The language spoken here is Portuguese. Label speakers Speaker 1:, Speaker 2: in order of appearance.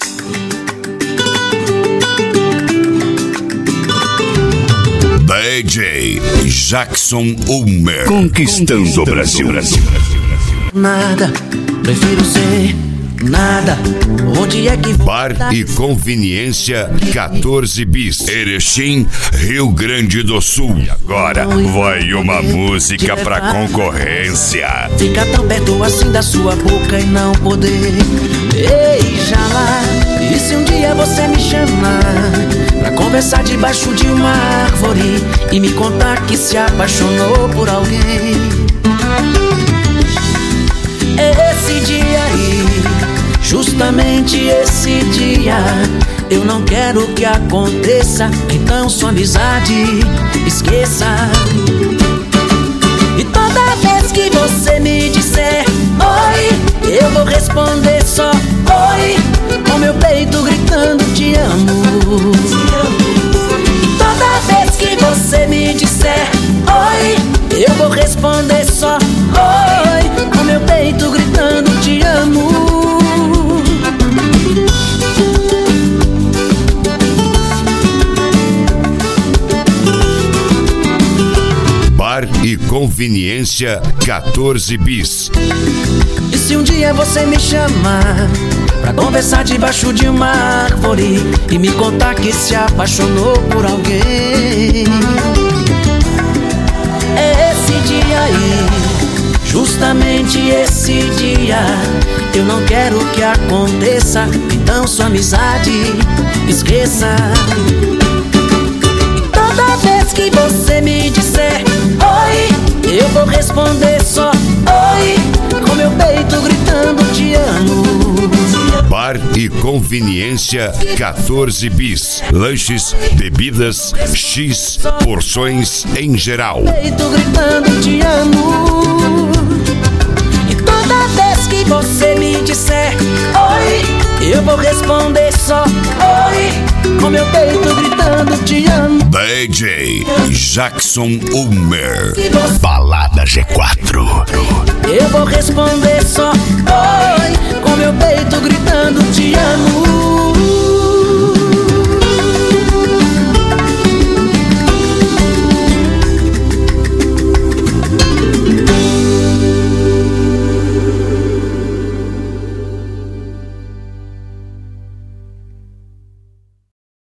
Speaker 1: DJ Jackson Ulmer,
Speaker 2: conquistando o Brasil.
Speaker 3: Nada, prefiro ser nada. Onde é que
Speaker 1: Bar e Conveniência 14 Bis, Erechim, Rio Grande do Sul. E agora vai uma música pra concorrência.
Speaker 3: Fica tão perto assim da sua boca e não poder beijá-la. E se um dia você me chamar pra conversar debaixo de uma árvore e me contar que se apaixonou por alguém, esse dia aí, justamente esse dia, eu não quero que aconteça. Então sua amizade esqueça. E toda vez que você me disser oi, eu vou responder só oi, com meu peito gritando te amo. E toda vez que você me disser oi, eu vou responder só oi, com meu peito gritando te amo.
Speaker 1: Bar e Conveniência 14 Bis.
Speaker 3: E se um dia você me chamar pra conversar debaixo de uma árvore e me contar que se apaixonou por alguém, esse dia aí, justamente esse dia, eu não quero que aconteça. Então sua amizade esqueça. E toda vez que você me disser oi, eu vou responder só oi, com meu peito gritando te amo.
Speaker 1: Bar e Conveniência 14 Bis, lanches, bebidas, X, porções em geral.
Speaker 3: Peito gritando te amo. E toda vez que você me disser oi, eu vou responder só oi, com meu peito gritando te amo.
Speaker 1: DJ Jackson Ulmer, Balada G4.
Speaker 3: Eu vou responder só oi, com meu peito gritando te amo.